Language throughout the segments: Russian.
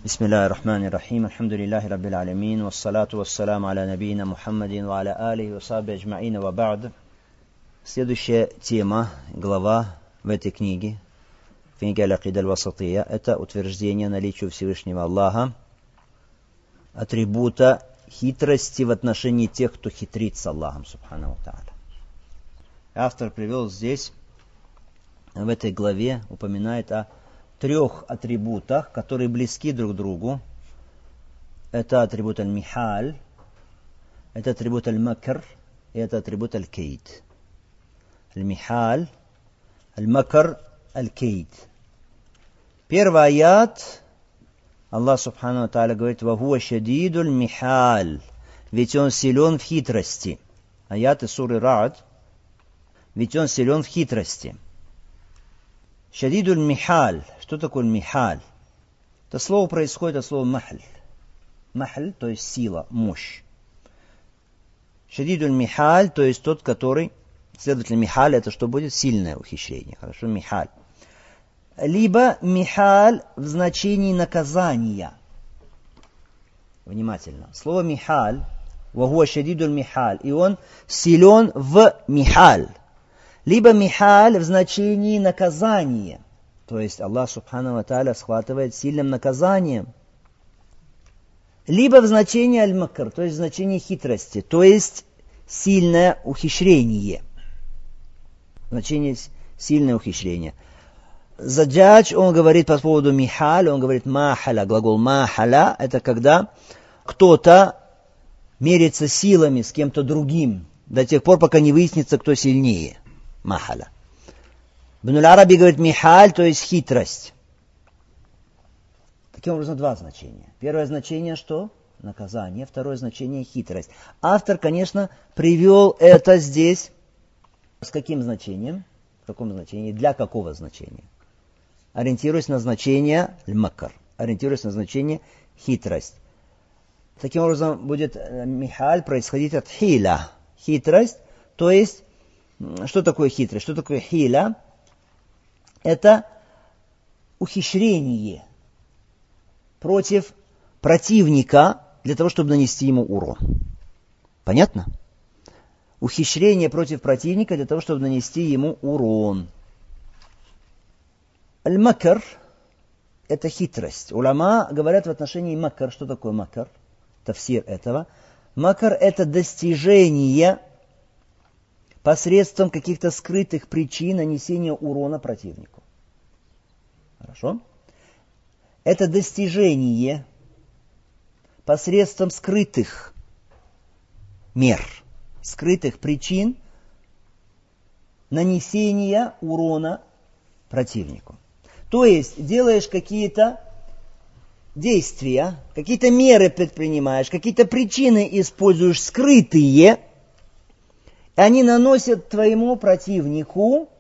Бисмиллахи рахмани рахим, альхамдулиллахи раббил алямин, вассалату вассаламу аля набийна Мухаммадин ва аля алихи ва сахбихи аджмаин ва ба'д. Следующая тема, глава в этой книге, книга Аль-Акида Аль-Васатия, это утверждение наличия у Всевышнего Аллаха атрибута хитрости в отношении тех, кто хитрит с Аллахом, субхану ва тааля. Автор привел здесь, в этой главе, упоминает о трех атрибутах, которые близки друг к другу. Это атрибут аль-михаль, это атрибут аль-макр, и это атрибут аль-кейд. Аль-михаль, аль-макр, аль-кейд. Первый аят, Аллах субхану ва тааля говорит: «Вахуа шадидуль михаль», ведь он силен в хитрости. Аят из суры Рад, ведь он силен в хитрости. Шадидуль михаль. Что такое михаль? Это слово происходит от слова махль. Махль, то есть сила, мощь. Шадидуль михаль, то есть тот, который... Следовательно, михаль это что будет? Сильное ухищрение. Хорошо, михаль. Либо михаль в значении наказания. Внимательно. Слово михаль, вахуа шадидуль михаль, и он силен в михаль. Либо михаль в значении наказания. То есть Аллах субхану ва тааля схватывает сильным наказанием. Либо в значении аль-макр, то есть в значении хитрости, то есть сильное ухищрение. Значение сильное ухищрение. Заджадж, он говорит по поводу михаль, он говорит махаля, глагол махаля, это когда кто-то мерится силами с кем-то другим, до тех пор, пока не выяснится, кто сильнее. Махаля. Ибн Араби говорит михаль, то есть хитрость. Таким образом, два значения. Первое значение что? Наказание. Второе значение хитрость. Автор, конечно, привел это здесь. С каким значением? В каком значении? Для какого значения? Ориентируясь на значение аль-макр. Ориентируясь на значение хитрость. Таким образом, будет михаль происходить от хиля. Хитрость, то есть, что такое хитрость? Что такое хиля? Это ухищрение против противника для того, чтобы нанести ему урон. Понятно? Ухищрение против противника для того, чтобы нанести ему урон. Аль-макр – это хитрость. Уляма говорят в отношении макр. Что такое макр? Тафсир этого. Макр – это достижение посредством каких-то скрытых причин нанесения урона противнику. Хорошо? Это достижение посредством скрытых мер, скрытых причин нанесения урона противнику. То есть делаешь какие-то действия, какие-то меры предпринимаешь, какие-то причины используешь скрытые, они наносят твоему противнику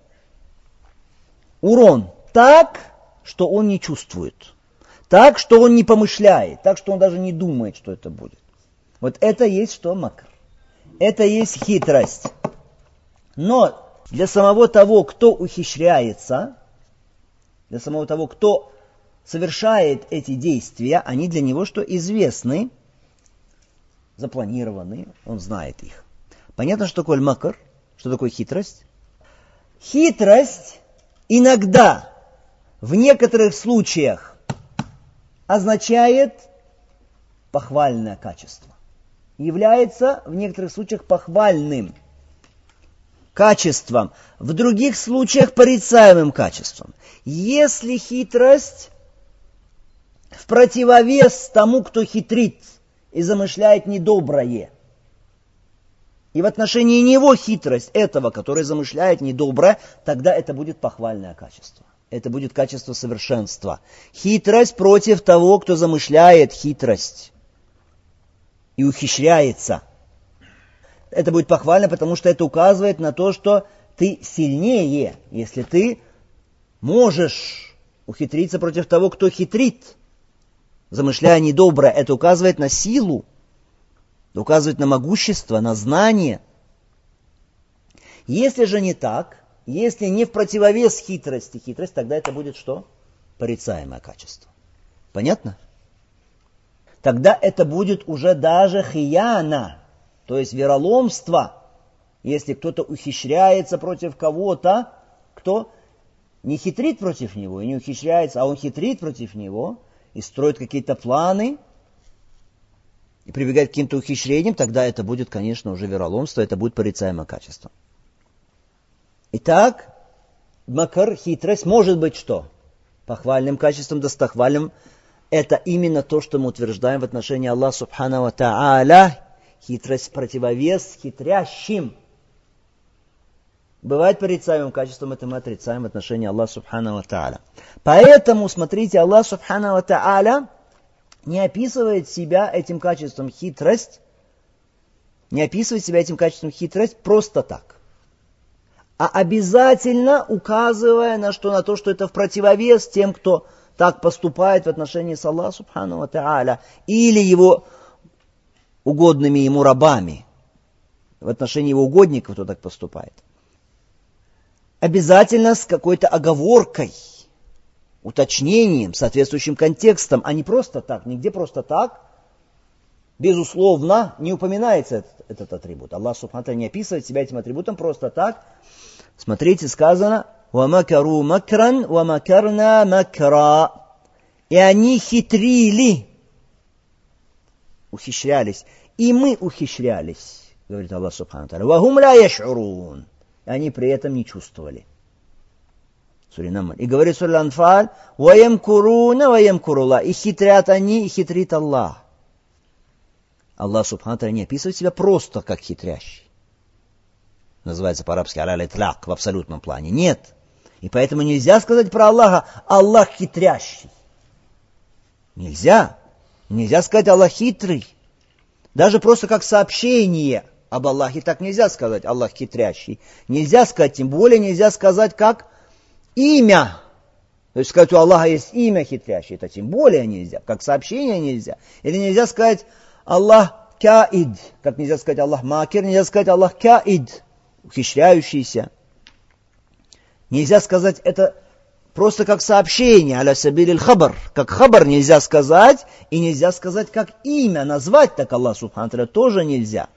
урон так, что он не чувствует, так, что он не помышляет, так, что он даже не думает, что это будет. Вот это есть что макр. Это есть хитрость. Но для самого того, кто ухищряется, для самого того, кто совершает эти действия, они для него что известны, запланированы, он знает их. Понятно, что такое аль-макр, что такое хитрость? Хитрость иногда, в некоторых случаях, означает похвальное качество. Является в некоторых случаях похвальным качеством, в других случаях порицаемым качеством. Если хитрость в противовес тому, кто хитрит и замышляет недоброе, и в отношении него хитрость этого, который замышляет недоброе, тогда это будет похвальное качество. Это будет качество совершенства. Хитрость против того, кто замышляет хитрость и ухищряется. Это будет похвально, потому что это указывает на то, что ты сильнее, если ты можешь ухитриться против того, кто хитрит, замышляя недоброе. Это указывает на силу. Указывает на могущество, на знание. Если же не так, если не в противовес хитрости, тогда это будет что? Порицаемое качество. Понятно? тогда это будет уже даже хияна, то есть вероломство, если кто-то ухищряется против кого-то, кто не хитрит против него и не ухищряется, а он хитрит против него и строит какие-то планы и прибегает к каким-то ухищрениям, тогда это будет, конечно, уже вероломство, это будет порицаемое качество. Итак, макар, хитрость, может быть что? Похвальным качеством, достохвальным. Это именно то, что мы утверждаем в отношении Аллаха Субхану ва Тааля. Хитрость противовес хитрящим. Бывает порицаемым качеством, это мы отрицаем в отношении Аллаха Субхану ва Тааля. Поэтому, смотрите, Аллах Субхану ва Тааля не описывает себя этим качеством хитрость, просто так, а обязательно указывая на то, что это в противовес тем, кто так поступает в отношении с Аллахом Субхану ва Тааля, или его угодными ему рабами, в отношении его угодников, кто так поступает. Обязательно с какой-то оговоркой, уточнением, соответствующим контекстом, а не просто так, нигде просто так, безусловно, не упоминается этот атрибут. Аллах Субхану ва Тааля не описывает себя этим атрибутом просто так. Смотрите, сказано, وَمَكَرُوا مَكْرًا وَمَكَرْنَا مَكْرًا. И они хитрили, ухищрялись, и мы ухищрялись, говорит Аллах Субхану ва Тааля. وَهُمْ لَا يَشْعُرُونَ. И они при этом не чувствовали. И говорит Сура Анфаль, وَيَمْكُرُونَ وَيَمْكُرُ اللَّهُ. И хитрят они, и хитрит Аллах. Аллах Субхану ва Тааля не описывает себя просто как хитрящий. Называется по-арабски аля-ль-итляк, в абсолютном плане. Нет. И поэтому нельзя сказать про Аллаха Аллах хитрящий. Нельзя. Нельзя сказать Аллах хитрый. Даже просто как сообщение об Аллахе так нельзя сказать Аллах хитрящий. Нельзя сказать, тем более нельзя сказать как имя. То есть сказать у Аллаха есть имя хитрящий. Это тем более нельзя. Как сообщение нельзя. Или нельзя сказать Аллах каид. Как нельзя сказать Аллах макир, нельзя сказать Аллах каид. Ухищряющийся. Нельзя сказать это просто как сообщение, аля сабиль хабар. Как хабар нельзя сказать, и нельзя сказать как имя, назвать так Аллах Субхану ва Тааля тоже нельзя.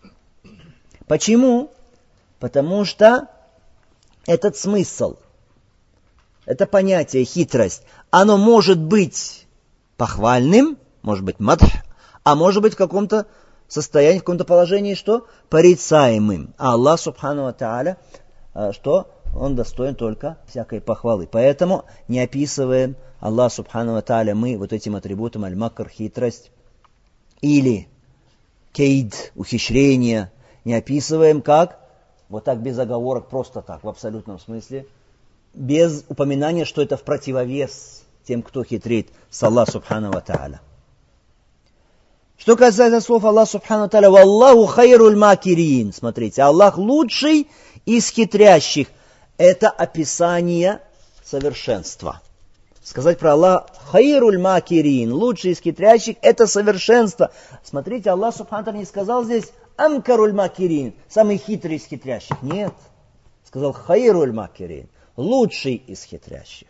Почему? Потому что этот смысл, это понятие хитрость, оно может быть похвальным, может быть мадх, а может быть в каком-то состоянии, в каком-то положении, что порицаемым. А Аллах Субхану ва Тааля, что он достоин только всякой похвалы. Поэтому не описываем Аллах Субхану ва Тааля мы вот этим атрибутом аль-макр, хитрость, или кейд, ухищрение, не описываем как, вот так без оговорок, просто так, в абсолютном смысле, без упоминания, что это в противовес тем, кто хитрит с Аллахом Субхану ва Тааля. Что касается слов Аллаха Субхану ва Тааля, «Валлаху хайруль макирин», смотрите, Аллах лучший из хитрящих. Это описание совершенства. Сказать про Аллаха хайруль макирин, лучший из хитрящих, это совершенство. Смотрите, Аллах Субхану ва Тааля не сказал здесь амкаруль макирин, самый хитрый из хитрящих. Нет. Сказал хайруль макирин, лучший из хитрящих.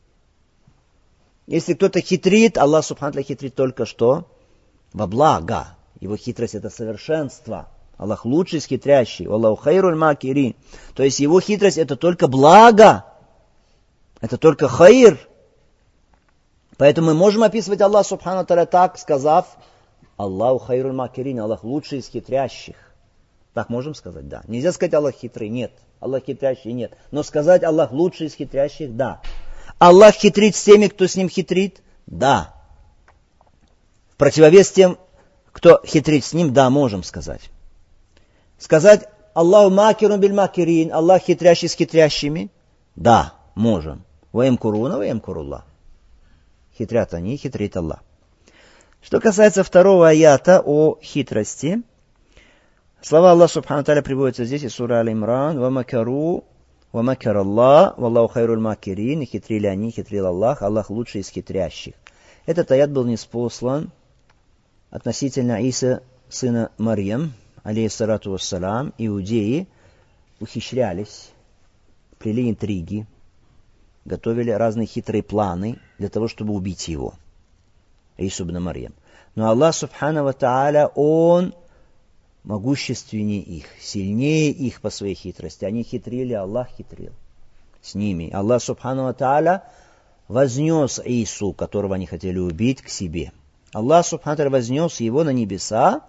Если кто-то хитрит, Аллах Субхану ва Тааля хитрит только что? Во благо. Его хитрость это совершенство. Аллах лучший из хитрящих. Аллаху хайруль макирин. То есть его хитрость это только благо. Это только хайр. Поэтому мы можем описывать Аллаха Субхану ва Тааля так, сказав Аллаху хайруль макирин. Аллах лучший из хитрящих. Так можем сказать? Да. Нельзя сказать Аллах хитрый? Нет. Аллах хитрящий? Нет. Но сказать Аллах лучший из хитрящих? Да. Аллах хитрит с теми, кто с ним хитрит? Да. В противовес тем, кто хитрит с ним, да, можем сказать. Сказать Аллаху макирун биль макирин, Аллах хитрящий с хитрящими? Да, можем. Ваемкуруна, ваемкуруллах. Хитрят они, хитрит Аллах. Что касается второго аята о хитрости, слова Аллаха Субхану ва Тааля приводятся здесь из суры Аль-Имран. «Вамакару, вамакар Аллах, валлаху хайруль макирин». И хитрили они, хитрил Аллах, Аллах лучший из хитрящих. Этот аят был ниспослан относительно Иса, сына Марьям, алейхиссалату вассалам. Иудеи ухищрялись, плели интриги, готовили разные хитрые планы для того, чтобы убить его. Ису ибн Марьям. Но Аллах Субхану ва Тааля, Он могущественнее их, сильнее их по своей хитрости. Они хитрили, Аллах хитрил с ними. Аллах Субхану ва Тааля вознес Ису, которого они хотели убить, к себе. Аллах Субхану ва Тааля вознес его на небеса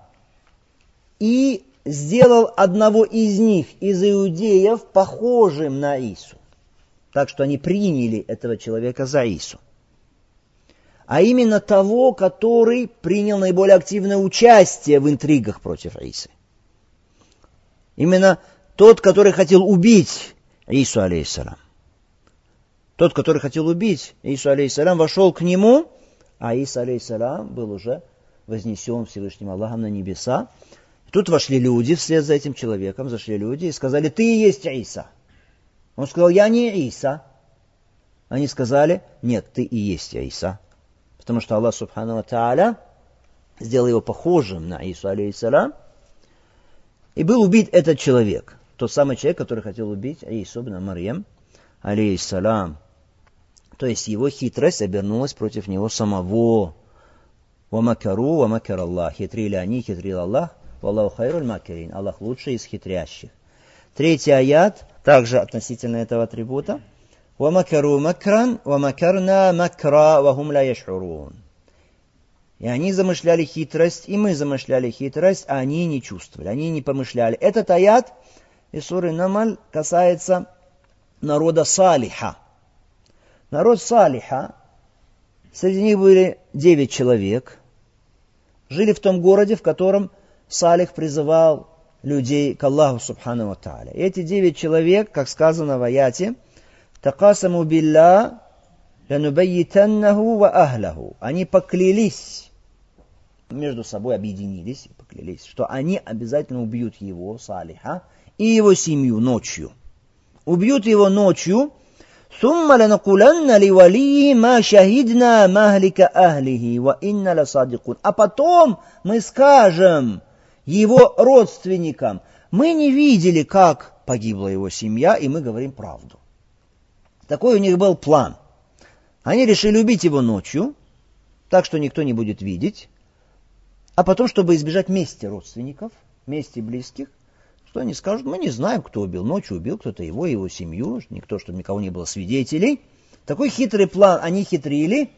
и сделал одного из них, из иудеев, похожим на Ису. Так что они приняли этого человека за Ису. А именно того, который принял наиболее активное участие в интригах против Исы. Именно тот, который хотел убить Ису алейхиссалям. Тот, который хотел убить Ису алейхиссалям, вошел к нему, а Иса алейхиссалям был уже вознесен Всевышним Аллахом на небеса. Тут вошли люди вслед за этим человеком, зашли люди и сказали: ты и есть Иса. Он сказал: я не Иса. Они сказали: нет, ты и есть Иса. Потому что Аллах Субхану ва Тааля сделал его похожим на Ису алейхиссалям. И был убит этот человек. Тот самый человек, который хотел убить Ису ибн Марьям алейхиссалям. То есть его хитрость обернулась против него самого. «Вамакару, вамакар Аллах». Хитрили они, хитрил Аллах. «Валлаху хайруль макирин». Аллах лучший из хитрящих. Третий аят, также относительно этого атрибута. «Вамакару макран, вамакарна макра, вахум ла яшурун». И они замышляли хитрость, и мы замышляли хитрость, а они не чувствовали, они не помышляли. Этот аят из суры Намль касается народа Салиха. Народ Салиха, среди них были 9 человек, жили в том городе, в котором Салих призывал людей к Аллаху Субхану ва Тааля. И эти 9 человек, как сказано в аяте, «Такасаму билля ланубайитаннаху ва ахлаху». Они поклялись, между собой объединились и поклялись, что они обязательно убьют его, Салиха, и его семью ночью. Убьют его ночью. ثم لنقولن لوليه ما شهدنا مهلك أهله وإنا لصادقون. А потом мы скажем его родственникам: мы не видели, как погибла его семья, и мы говорим правду. Такой у них был план. Они решили убить его ночью, так что никто не будет видеть, а потом, чтобы избежать мести родственников, мести близких, что они скажут: мы не знаем, кто убил. Ночью убил кто-то его семью, никто, чтобы никого не было свидетелей. Такой хитрый план они хитрили,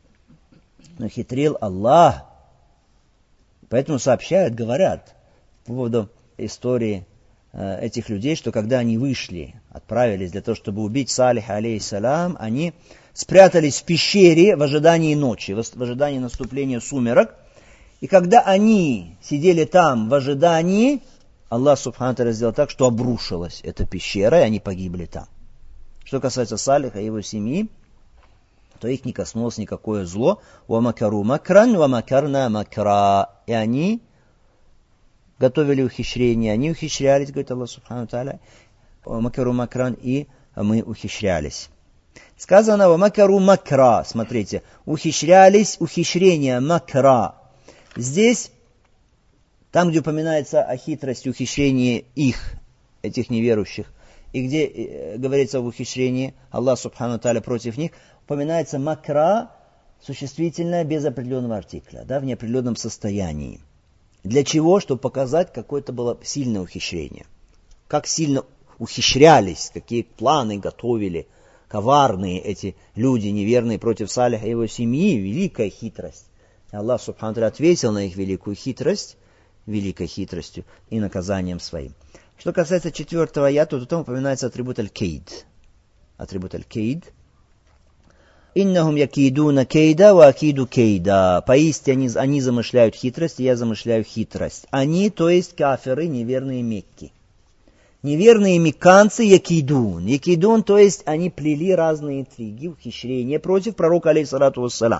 но хитрил Аллах. Поэтому сообщают, говорят по поводу истории этих людей, что когда они вышли, отправились для того, чтобы убить Салиха алейхиссалям, они спрятались в пещере в ожидании ночи, в ожидании наступления сумерок. И когда они сидели там в ожидании, Аллах Субхану ва Тааля сделал так, что обрушилась эта пещера, и они погибли там. Что касается Салиха и его семьи, то их не коснулось никакое зло. «Вамакару макран, вамакарна макра». И они готовили ухищрения, они ухищрялись, говорит Аллах Субхану ва Тааля. «Вамакару макран», и мы ухищрялись. Сказано «вамакару макра». Смотрите, ухищрялись, ухищрения, макра. Здесь, там, где упоминается о хитрости, ухищрении их, этих неверующих, и где говорится об ухищрении Аллах Субхану ва Тааля против них, упоминается макра, существительное без определенного артикля, да, в неопределенном состоянии. Для чего? Чтобы показать, какое-то было сильное ухищрение. Как сильно ухищрялись, какие планы готовили, коварные эти люди, неверные против Салиха и его семьи, великая хитрость. И Аллах Субхану ва Тааля ответил на их великую хитрость, великой хитростью и наказанием своим. Что касается 4-го аята, то там упоминается атрибут аль-кейд. Атрибут аль-кейд. «Иннахум якидуна кейда ва акиду кейда». Поистине они замышляют хитрость, и я замышляю хитрость. Они, то есть кафиры, неверные Мекки. Неверные мекканцы якидун. Якидун, то есть они плели разные интриги, ухищрения против пророка, алейхиссалату вассалам.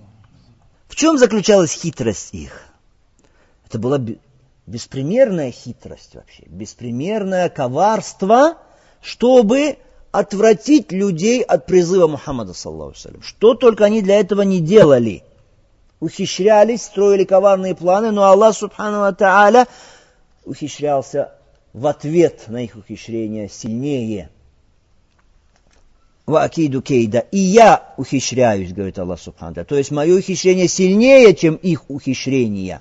В чем заключалась хитрость их? Это была беспримерная хитрость вообще, беспримерное коварство, чтобы отвратить людей от призыва Мухаммада, саллаллаху алейхи ва саллям. Что только они для этого не делали. Ухищрялись, строили коварные планы, но Аллах Субхану ва Тааля ухищрялся в ответ на их ухищрения сильнее. ва акиду кейда. И я ухищряюсь, говорит Аллах Субхану ва тааля. То есть мое ухищрение сильнее, чем их ухищрения.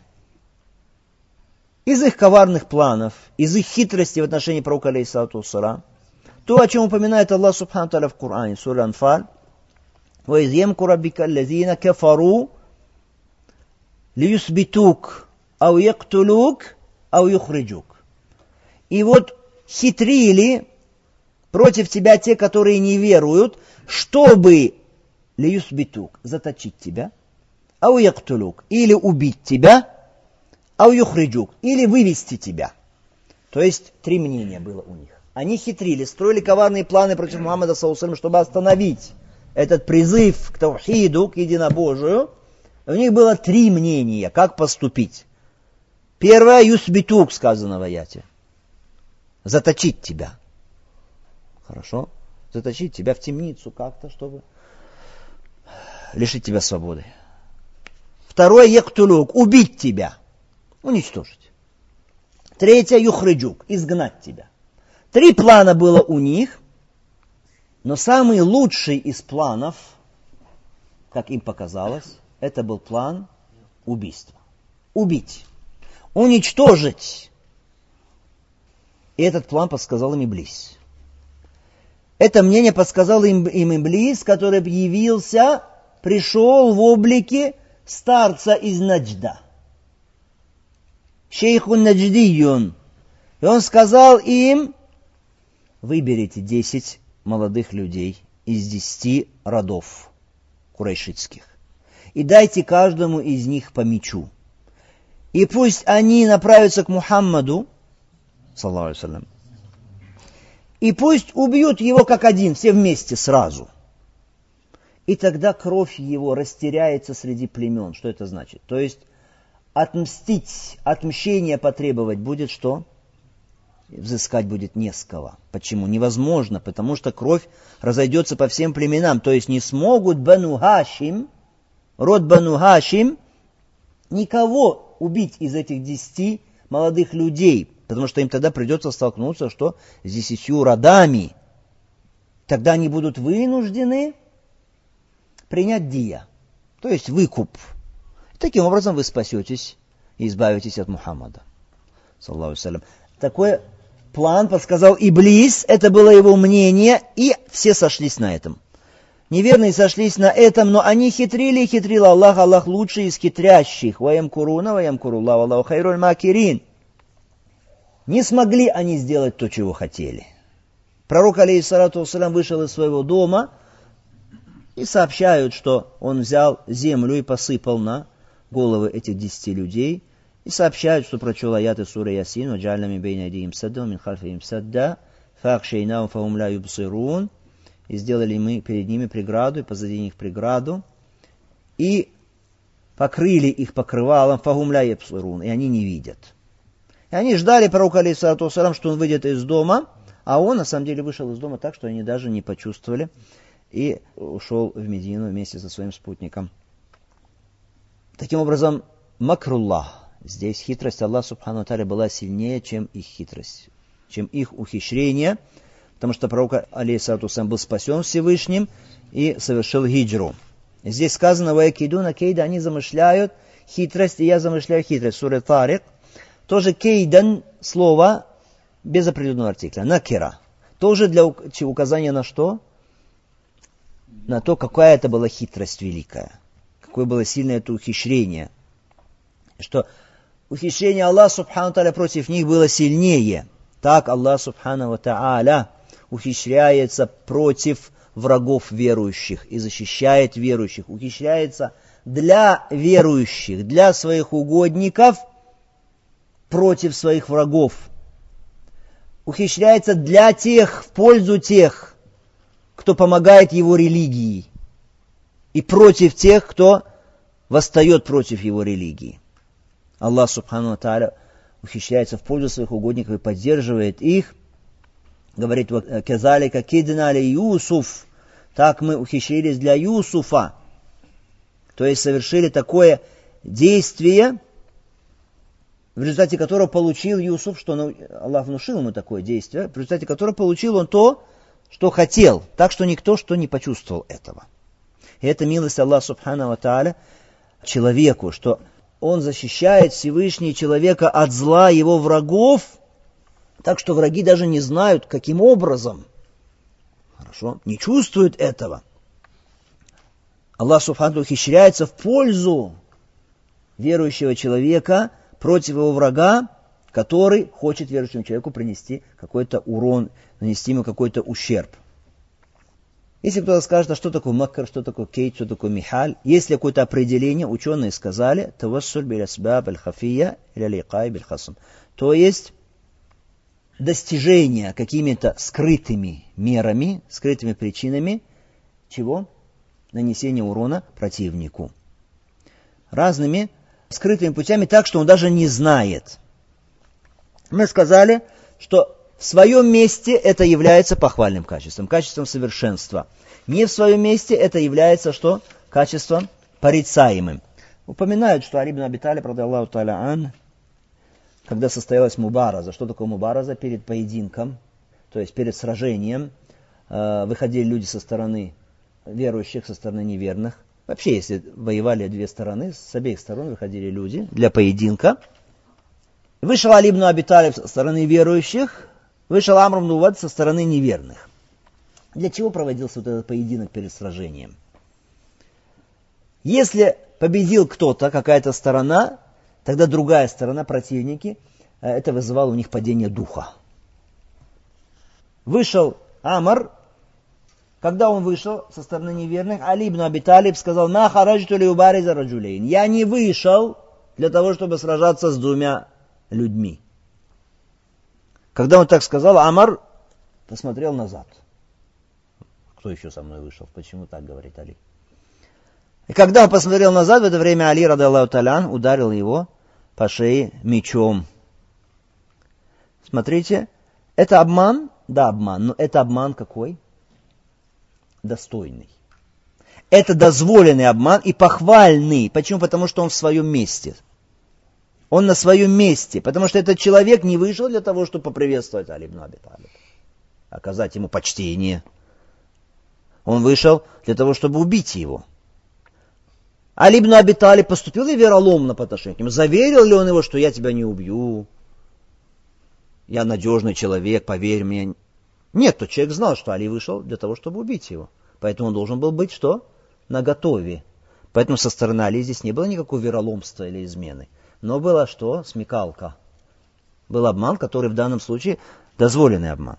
Из их коварных планов, из их хитрости в отношении пророка алейхиссалату вассалам, то, о чем упоминает Аллах Субхану ва тааля в Коране, сура Анфаль, وَإِذْ يَمْكُرُ بِكَ الَّذِينَ كَفَرُوا لِيُثْبِتُوكَ أَوْ يَقْتُلُوكَ أَوْ يُخْرِجُوكَ. И вот хитрили против тебя те, которые не веруют, чтобы лиюсбитук, заточить тебя, ау яктулук, или убить тебя, ау юхриджук, или вывести тебя. То есть 3 мнения было у них. Они хитрили, строили коварные планы против Мухаммада, чтобы остановить этот призыв к таухиду, к единобожию. У них было 3 мнения, как поступить. Первое, юсбитук, сказано в аяте. Заточить тебя. Хорошо? Заточить тебя в темницу как-то, чтобы лишить тебя свободы. Второе, яктулук, убить тебя. Уничтожить. Третье, юхриджук, изгнать тебя. 3 плана было у них, но самый лучший из планов, как им показалось, это был план убийства. Убить. Уничтожить. И этот план подсказал им Иблис. Это мнение подсказал им Иблис, который явился, пришел в облике старца из Наджда. Шейхун Надждийюн. И он сказал им: выберите 10 молодых людей из 10 родов курайшитских. И дайте каждому из них по мечу. И пусть они направятся к Мухаммаду, саллаллаху алейхи ва саллям, и пусть убьют его как один, все вместе сразу. И тогда кровь его растеряется среди племен. Что это значит? То есть отмстить, отмщение потребовать будет что? Взыскать будет не с кого. Почему? Невозможно, потому что кровь разойдется по всем племенам. То есть не смогут Бану Хашим, род Бану Хашим, никого убить из этих 10 молодых людей, потому что им тогда придется столкнуться что? С 10 родами. Тогда они будут вынуждены принять дия, то есть выкуп. Таким образом вы спасетесь и избавитесь от Мухаммада. Саллаллаху алейхи ва саллям. Такой план подсказал Иблис, это было его мнение, и все сошлись на этом. Неверные сошлись на этом, но они хитрили и хитрил Аллах. Аллах лучший из хитрящих. Ваям-куруна, ваям-курулла, валлаху хайруль макирин. Не смогли они сделать то, чего хотели. Пророк, алейхиссалату вассалям, вышел из своего дома, и сообщают, что он взял землю и посыпал на головы этих 10 людей. И сообщают, что прочел аяты суры Ясин, «Ваджальна мин бейна айдихим садда, мин хальфихим садда, фаакшейнаум фахум ла юбсирун». И сделали мы перед ними преграду, и позади них преграду, и покрыли их покрывалом, фахум ла юбсирун, и они не видят. И они ждали пророка, алейхиссалату вассалям, что он выйдет из дома, а он на самом деле вышел из дома так, что они даже не почувствовали, и ушел в Медину вместе со своим спутником. Таким образом, макруллах, здесь хитрость Аллаха Субхану ва тааля была сильнее, чем их хитрость, чем их ухищрение, потому что пророк, алейхиссалату вассалям, был спасен Всевышним и совершил хиджру. Здесь сказано, «Ваякидуна кейда», они замышляют хитрость, и я замышляю хитрость. Сура Тарик. Тоже кейдан, слово без определенного артикля, накира. Тоже для указания на что? На то, какая это была хитрость великая. Какое было сильное это ухищрение. Что ухищрение Аллаха Субхану ва тааля против них было сильнее. Так Аллах Субхану ва тааля ухищряется против врагов верующих и защищает верующих. Ухищряется для верующих, для своих угодников против своих врагов. Ухищряется для тех, в пользу тех, кто помогает его религии, и против тех, кто восстает против его религии. Аллах Субхану ва тааля ухищряется в пользу своих угодников и поддерживает их. Говорит, «Казалика кидна ли Юсуф», так мы ухищрились для Юсуфа. То есть совершили такое действие, в результате которого получил Юсуф, что Аллах внушил ему такое действие, в результате которого получил он то, что хотел, так что никто что не почувствовал этого. И это милость Аллаха Субхану ва Тааля человеку, что он защищает Всевышний человека от зла его врагов, так что враги даже не знают, каким образом. Хорошо? Не чувствуют этого. Аллах Субхану ухищряется в пользу верующего человека против его врага, который хочет верующему человеку принести какой-то урон, нанести ему какой-то ущерб. Если кто-то скажет, а что такое макр, что такое кейт, что такое михаль, есть ли какое-то определение, ученые сказали, тавассуль биль асбаб аль-хафия или аль-икай биль хасм. То есть достижение какими-то скрытыми мерами, скрытыми причинами, чего? Нанесения урона противнику. Разными скрытыми путями так, что он даже не знает. Мы сказали, что в своем месте это является похвальным качеством, качеством совершенства. Не в своем месте это является что? Качеством порицаемым. Упоминают, что Али ибн Аби Талиб, радиаллаху та'аля ан, когда состоялась мубараза. Что такое мубараза? Перед поединком, то есть перед сражением, выходили люди со стороны верующих, со стороны неверных. Вообще, если воевали две стороны, с обеих сторон выходили люди для поединка. Вышел Али ибн Аби Талиб со стороны верующих, вышел Амр ибн Увад со стороны неверных. Для чего проводился вот этот поединок перед сражением? Если победил кто-то, какая-то сторона, тогда другая сторона, противники, это вызывало у них падение духа. Вышел Амр, когда он вышел со стороны неверных, Али ибн Аби Талиб сказал: «Ма хараджту ли убариза раджулейн». Я не вышел для того, чтобы сражаться с двумя людьми. Когда он так сказал, Амар посмотрел назад. Кто еще со мной вышел? Почему так говорит Али? И когда он посмотрел назад, в это время Али, радиаллаху та'аля, ударил его по шее мечом. Смотрите, это обман? Да, обман. Но это обман какой? Достойный. Это дозволенный обман и похвальный. Почему? Потому что он в своем месте. Он на своем месте. Потому что этот человек не вышел для того, чтобы поприветствовать Али ибн Аби Талиб, оказать ему почтение. Он вышел для того, чтобы убить его. Али ибн Аби Талиб поступил ли вероломно по отношению к нему? Заверил ли он его, что я тебя не убью? Я надежный человек, поверь мне. Нет, тот человек знал, что Али вышел для того, чтобы убить его. Поэтому он должен был быть что? Наготове. Поэтому со стороны Али здесь не было никакого вероломства или измены. Но было что? Смекалка. Был обман, который в данном случае дозволенный обман.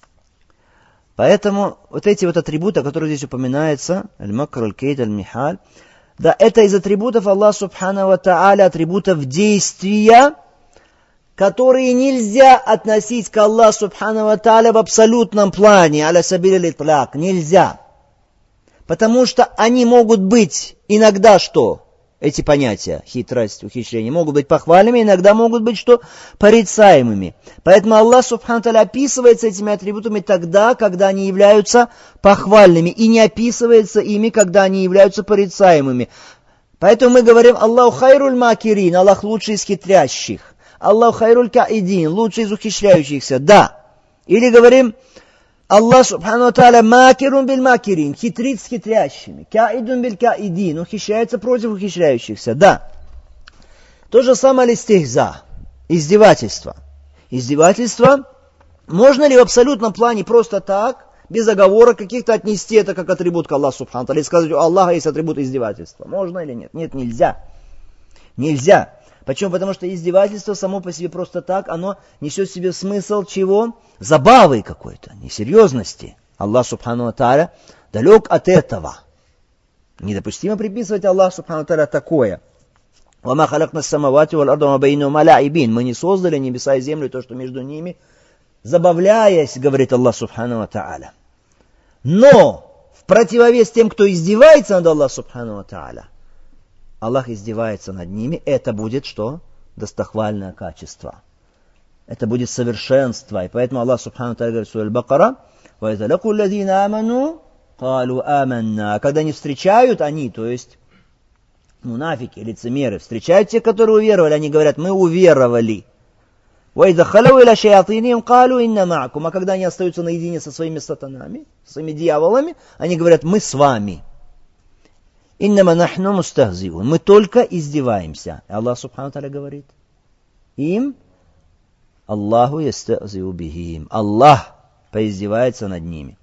Поэтому вот эти вот атрибуты, о которых здесь упоминается, аль-макр, аль-кейд, аль-михаль, да, это из атрибутов Аллаха Субхану ва Тааля, атрибутов действия, которые нельзя относить к Аллаху Субхану ва Тааля в абсолютном плане, аля сабиль аль-итляк, нельзя. Потому что они могут быть иногда что? Эти понятия, хитрость, ухищрение, могут быть похвальными, иногда могут быть что? Порицаемыми. Поэтому Аллах Субхану ва Тааля описывается этими атрибутами тогда, когда они являются похвальными, и не описывается ими, когда они являются порицаемыми. Поэтому мы говорим: Аллаху хайруль макирин, Аллах лучший из хитрящих. Аллаху хайруль каидин, лучший из ухищряющихся. Да. Или говорим: Аллах Субхану ва Тааля макирун биль макирин, хитрит с хитрящими. Каидун биль каидин, ухищряется против ухищряющихся. Да. То же самое листихза, издевательство. Издевательство можно ли в абсолютном плане просто так, без оговорок каких-то отнести это как атрибут к Аллаху Субхану ва Тааля и сказать: у Аллаха есть атрибут издевательства? Можно или нет? Нет, нельзя. Нельзя. Почему? Потому что издевательство само по себе просто так, оно несет в себе смысл чего? Забавы какой-то, несерьезности. Аллах Субхану ва Тааля далек от этого. Недопустимо приписывать Аллаху Субхану ва Тааля такое. «Вама халакна самавати вал арда ва байнахума лаибин». Мы не создали небеса и землю, то, что между ними, забавляясь, говорит Аллах Субхану ва Тааля. Но в противовес тем, кто издевается над Аллахом Субхану ва Тааля, Аллах издевается над ними, это будет что? Достохвальное качество. Это будет совершенство. И поэтому Аллах Субхану ва Тааля говорит в суре Аль-Бакара: «Ваиза лаку аллазина аману, калу аманна». Когда не встречают они, то есть мунафики, лицемеры, встречают тех, которые уверовали, они говорят: мы уверовали. وَإِذَا خَلَوْا إِلَى شَيَاطِينِهِمْ قَالُوا إِنَّا مَعَكُمْ. А когда они остаются наедине со своими сатанами, со своими дьяволами, они говорят: мы с вами. «Иннама нахну мустахзиун». Мы только издеваемся. И Аллах Субхану ва Тааля говорит: им Аллаху ястахзиу бихим. Аллах поиздевается над ними.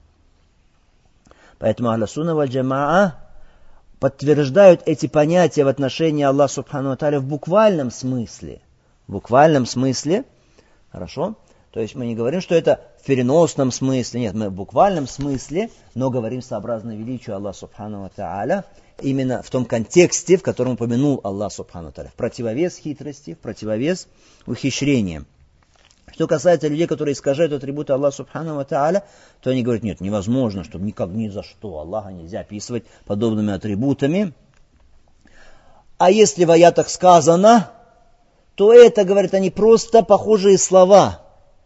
Поэтому Ахлю Сунна валь Джамаа подтверждают эти понятия в отношении Аллаха Субхану ва Тааля в буквальном смысле. В буквальном смысле, хорошо? То есть мы не говорим, что это в переносном смысле. Нет, мы в буквальном смысле, но говорим сообразно величию Аллаха Субхану ва Тааля именно в том контексте, в котором упомянул Аллах Субхану ва Тааля. В противовес хитрости, в противовес ухищрениям. Что касается людей, которые искажают атрибуты Аллаха Субхану ва Тааля, то они говорят: нет, невозможно, чтобы никак ни за что Аллаха нельзя описывать подобными атрибутами. А если в аятах сказано, то это, говорят они, просто похожие слова.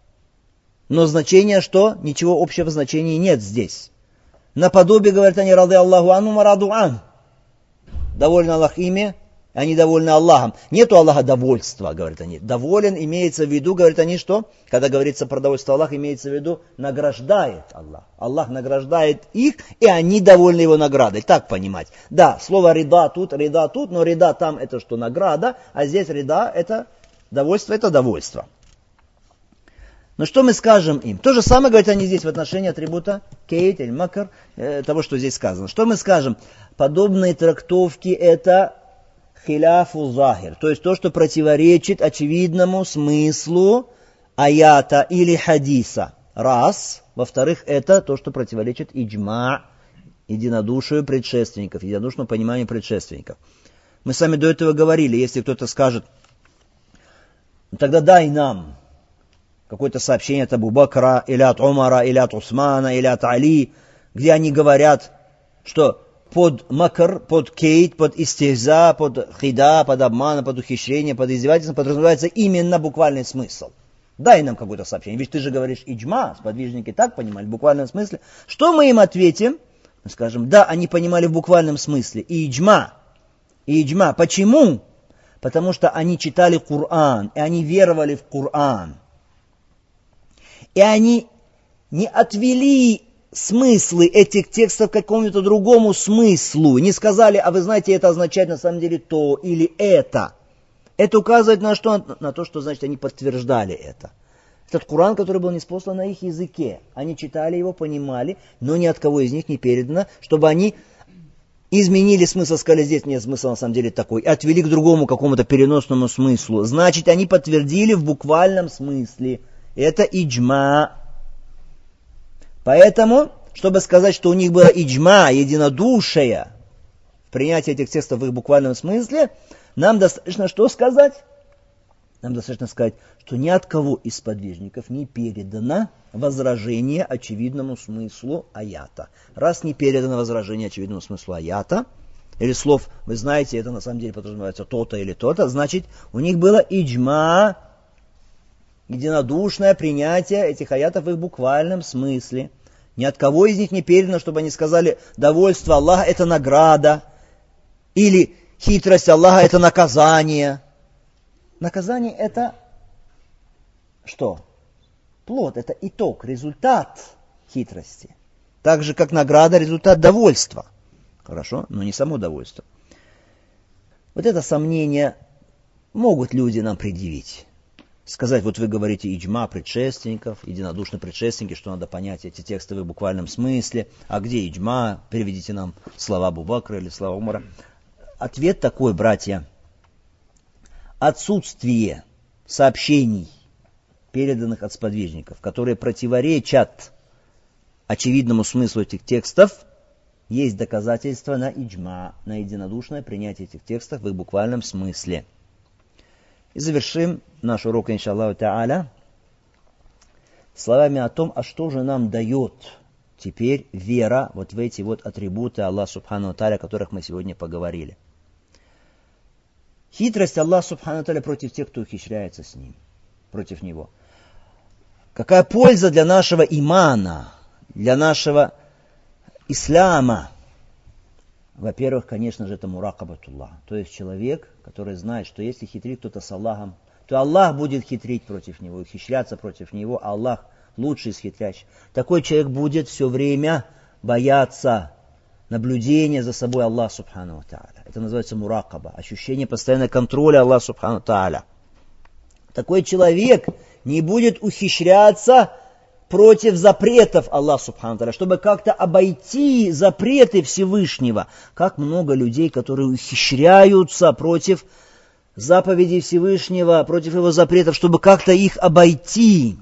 Но значение что? Ничего общего значения нет здесь. Наподобие, говорят они, рады Аллаху анхум ва раду ан. Доволен Аллах ими, они довольны Аллахом. Нету Аллаха довольства, говорят они. Доволен имеется в виду, говорят они, что? Когда говорится про довольство Аллаха, имеется в виду награждает Аллах. Аллах награждает их, и они довольны его наградой. Так понимать. Да, слово рида тут, но рида там это что? Награда, а здесь рида это довольство. Но что мы скажем им? То же самое говорят они здесь в отношении атрибута кейт или макр, того, что здесь сказано. Что мы скажем? Подобные трактовки это хиляфу захир, то есть то, что противоречит очевидному смыслу аята или хадиса. Раз. Во-вторых, это то, что противоречит иджма, единодушию предшественников, единодушному пониманию предшественников. Мы сами до этого говорили, если кто-то скажет: тогда дай нам какое-то сообщение от Абу Бакра, или от Умара, или от Усмана, или от Али, где они говорят, что под макр, под кейт, под истихза, под хида, под обман, под ухищрение, под издевательство подразумевается именно буквальный смысл. Дай нам какое-то сообщение. Ведь ты же говоришь иджма, сподвижники так понимали, в буквальном смысле. Что мы им ответим? Мы скажем: да, они понимали в буквальном смысле. И иджма. Почему? Потому что они читали Коран, и они веровали в Коран. И они не отвели смыслы этих текстов к какому-то другому смыслу. Не сказали: а вы знаете, это означает на самом деле то или это. Это указывает на что? На то, что значит они подтверждали это. Этот Коран, который был ниспослан на их языке. Они читали его, понимали, но ни от кого из них не передано, чтобы они изменили смысл, сказали: здесь нет смысла на самом деле такой, и отвели к другому какому-то переносному смыслу. Значит, они подтвердили в буквальном смысле. Это иджма. Поэтому, чтобы сказать, что у них было иджма, единодушие в принятии этих текстов в их буквальном смысле, нам достаточно что сказать? Нам достаточно сказать, что ни от кого из сподвижников не передано возражение очевидному смыслу аята. Раз не передано возражение очевидному смыслу аята, или слов, вы знаете, это на самом деле подразумевается то-то или то-то, значит, у них было иджма, единодушное принятие этих аятов в их буквальном смысле. Ни от кого из них не передано, чтобы они сказали: довольство Аллаха это награда, или хитрость Аллаха это наказание. Наказание это что? Плод, это итог, результат хитрости. Так же, как награда, результат довольства. Хорошо, но не само довольство. Вот это сомнение могут люди нам предъявить. Сказать: вот вы говорите иджма предшественников, единодушно предшественники, что надо понять эти тексты в буквальном смысле. А где иджма? Переведите нам слова Абу Бакра или слова Умара. Ответ такой, братья. Отсутствие сообщений, переданных от сподвижников, которые противоречат очевидному смыслу этих текстов, есть доказательство на иджма, на единодушное принятие этих текстов в их буквальном смысле. И завершим наш урок, иншаллаху та'аля, словами о том, а что же нам дает теперь вера вот в эти вот атрибуты Аллаха Субхану ва Тааля, о которых мы сегодня поговорили. Хитрость Аллаха Субхану ва Тааля против тех, кто ухищряется с ним, против него. Какая польза для нашего имана, для нашего исляма? Во-первых, конечно же, это муракабатуллах. То есть человек, который знает, что если хитрит кто-то с Аллахом, то Аллах будет хитрить против него, ухищряться против него, а Аллах лучший из хитрящих. Такой человек будет все время бояться наблюдения за собой Аллаха Субхану ва Тааля. Это называется муракаба, ощущение постоянного контроля Аллаха Субхану ва Тааля. Такой человек не будет ухищряться против запретов Аллаха Субхану ва Тааля, чтобы как-то обойти запреты Всевышнего. Как много людей, которые ухищряются против заповедей Всевышнего, против его запретов, чтобы как-то их обойти.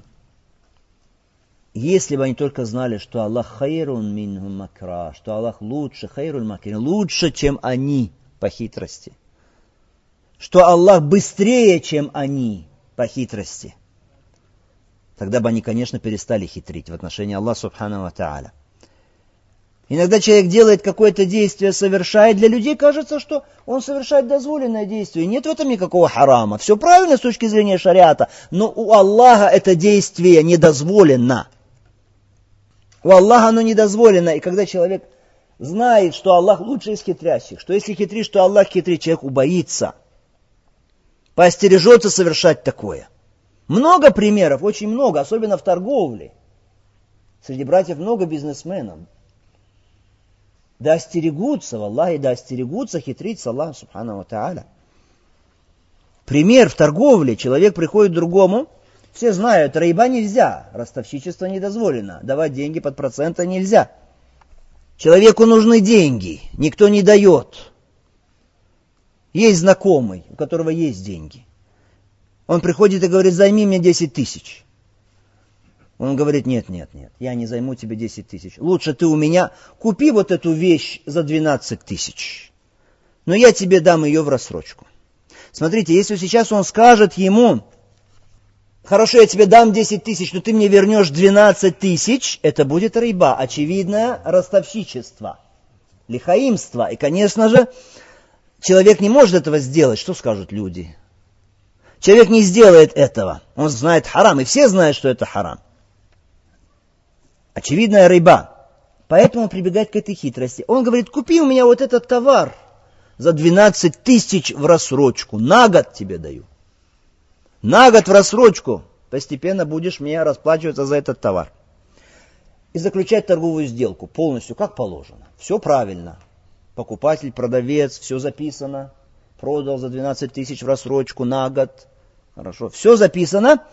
Если бы они только знали, что Аллах хайрун минхум макра, что Аллах лучше, хайрун макрин, лучше, чем они по хитрости. Что Аллах быстрее, чем они по хитрости. Тогда бы они, конечно, перестали хитрить в отношении Аллаха Субхану ва Тааля. Иногда человек делает какое-то действие, совершает. Для людей кажется, что он совершает дозволенное действие. Нет в этом никакого харама. Все правильно с точки зрения шариата. Но у Аллаха это действие недозволено. У Аллаха оно недозволено. И когда человек знает, что Аллах лучший из хитрящих, что если хитрит, что Аллах хитрит, человек убоится, поостережется совершать такое. Много примеров, очень много, особенно в торговле. Среди братьев много бизнесменов. Да остерегутся в Аллахе, да остерегутся хитрить с Аллахом Субхану ва Тааля. Пример в торговле. Человек приходит к другому. Все знают, рейба нельзя, ростовщичество недозволено, давать деньги под проценты нельзя. Человеку нужны деньги, никто не дает. Есть знакомый, у которого есть деньги. Он приходит и говорит, займи мне 10 тысяч. Он говорит, нет, я не займу тебе 10 тысяч. Лучше ты у меня купи вот эту вещь за 12 тысяч. Но я тебе дам ее в рассрочку. Смотрите, если сейчас он скажет ему, хорошо, я тебе дам 10 тысяч, но ты мне вернешь 12 тысяч, это будет рейба, очевидное ростовщичество, лихаимство. И, конечно же, человек не может этого сделать. Что скажут люди? Человек не сделает этого. Он знает харам, и все знают, что это харам. Очевидная рейба. Поэтому он прибегает к этой хитрости. Он говорит, купи у меня вот этот товар за 12 тысяч в рассрочку. На год тебе даю. На год в рассрочку. Постепенно будешь мне расплачиваться за этот товар. И заключать торговую сделку полностью, как положено. Все правильно. Покупатель, продавец, все записано. Продал за 12 тысяч в рассрочку на год. Хорошо, все записано.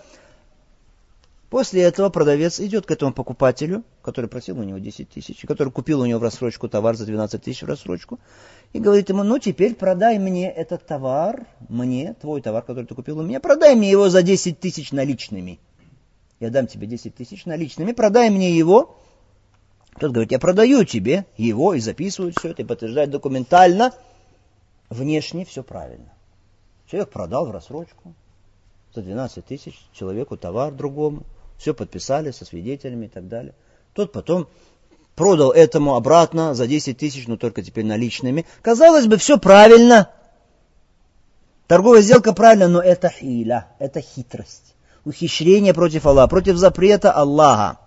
После этого продавец идет к этому покупателю, который просил у него 10 тысяч, который купил у него в рассрочку товар за 12 тысяч в рассрочку, и говорит ему, ну теперь продай мне этот товар, мне, твой товар, который ты купил у меня, продай мне его за 10 тысяч наличными. Я дам тебе 10 тысяч наличными, продай мне его. Тот говорит, я продаю тебе его, и записывают все это, и подтверждают документально. Внешне все правильно. Человек продал в рассрочку за 12 тысяч человеку товар другому. Все подписали со свидетелями и так далее. Тот потом продал этому обратно за 10 тысяч, но только теперь наличными. Казалось бы, все правильно. Торговая сделка правильно, но это хиля, это хитрость. Ухищрение против Аллаха, против запрета Аллаха.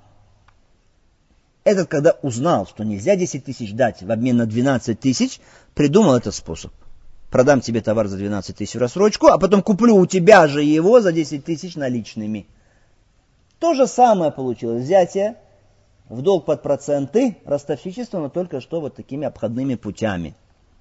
Этот, когда узнал, что нельзя 10 тысяч дать в обмен на 12 тысяч, придумал этот способ. Продам тебе товар за 12 тысяч в рассрочку, а потом куплю у тебя же его за 10 тысяч наличными. То же самое получилось. Взятие в долг под проценты, ростовщичество, но только что вот такими обходными путями.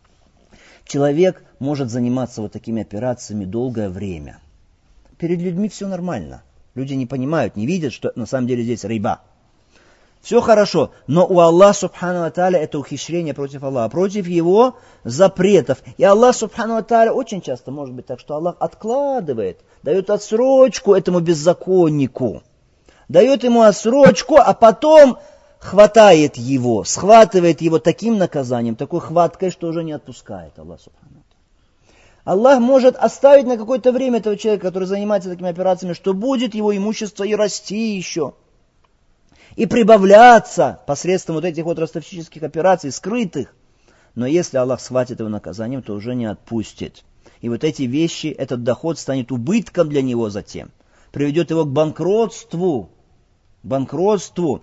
Человек может заниматься вот такими операциями долгое время. Перед людьми все нормально. Люди не понимают, не видят, что на самом деле здесь рейба. Все хорошо, но у Аллаха Субхану ва Тааля это ухищрение против Аллаха, против его запретов. И Аллах Субхану ва Тааля очень часто может быть так, что Аллах откладывает, дает отсрочку этому беззаконнику. Дает ему отсрочку, а потом хватает его, схватывает его таким наказанием, такой хваткой, что уже не отпускает Аллах Субхану ва Тааля. Аллах может оставить на какое-то время этого человека, который занимается такими операциями, что будет его имущество и расти еще. И прибавляться посредством вот этих вот ростовщических операций, скрытых. Но если Аллах схватит его наказанием, то уже не отпустит. И вот эти вещи, этот доход станет убытком для него затем. Приведет его к банкротству. Банкротству.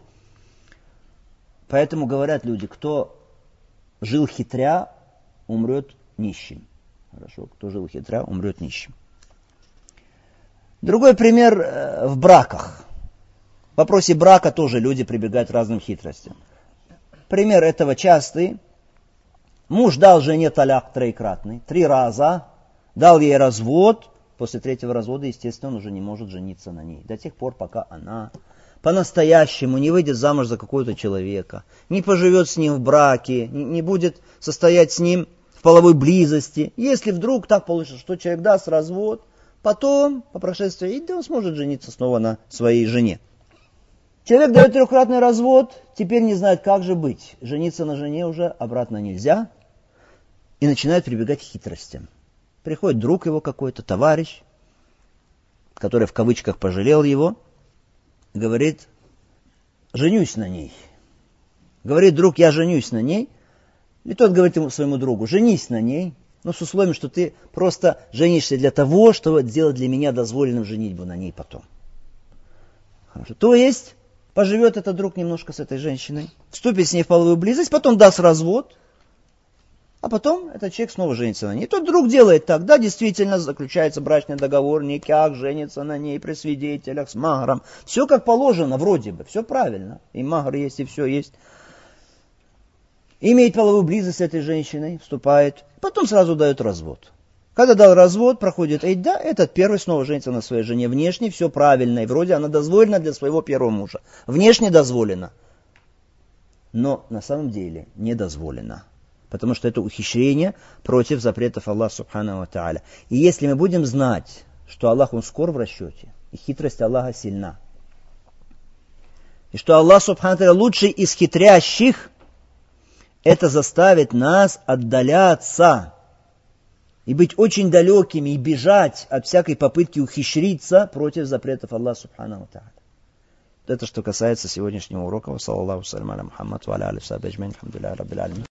Поэтому говорят люди, кто жил хитря, умрет нищим. Хорошо, кто жил хитря, умрет нищим. Другой пример в браках. В вопросе брака тоже люди прибегают к разным хитростям. Пример этого частый. Муж дал жене таляк троекратный, 3 раза, дал ей развод. После 3-го развода, естественно, он уже не может жениться на ней. До тех пор, пока она по-настоящему не выйдет замуж за какого-то человека, не поживет с ним в браке, не будет состоять с ним в половой близости. Если вдруг так получится, что человек даст развод, потом, по прошествии, он сможет жениться снова на своей жене. Человек дает 3-кратный развод, теперь не знает, как же быть. Жениться на жене уже обратно нельзя. И начинает прибегать к хитростям. Приходит друг его какой-то, товарищ, который в кавычках пожалел его, говорит, женюсь на ней. Говорит друг, я женюсь на ней. И тот говорит ему, своему другу, женись на ней, но с условием, что ты просто женишься для того, чтобы сделать для меня дозволенным женитьбу на ней потом. Хорошо. То есть, поживет этот друг немножко с этой женщиной, вступит с ней в половую близость, потом даст развод, а потом этот человек снова женится на ней. Тот друг делает так, да, действительно заключается брачный договор, никак, женится на ней при свидетелях, с махром. Все как положено, вроде бы, все правильно. И махр есть, и все есть. Имеет половую близость с этой женщиной, вступает, потом сразу дает развод. Когда дал развод, проходит да, этот первый снова женится на своей жене. Внешне все правильно, и вроде она дозволена для своего первого мужа. Внешне дозволена, но на самом деле не дозволена. Потому что это ухищрение против запретов Аллаха Субхану ва Тааля. И если мы будем знать, что Аллах, Он скор в расчете, и хитрость Аллаха сильна, и что Аллах Субхану ва Тааля лучший из хитрящих, это заставит нас отдаляться и быть очень далекими, и бежать от всякой попытки ухищриться против запретов Аллаха Субхану ва Тааля. Это что касается сегодняшнего урока. Саллаллаху салям аля Мухаммад ва аля алихи ва сахбихи аджмаин. Алхамдулиллахи раббил алямин.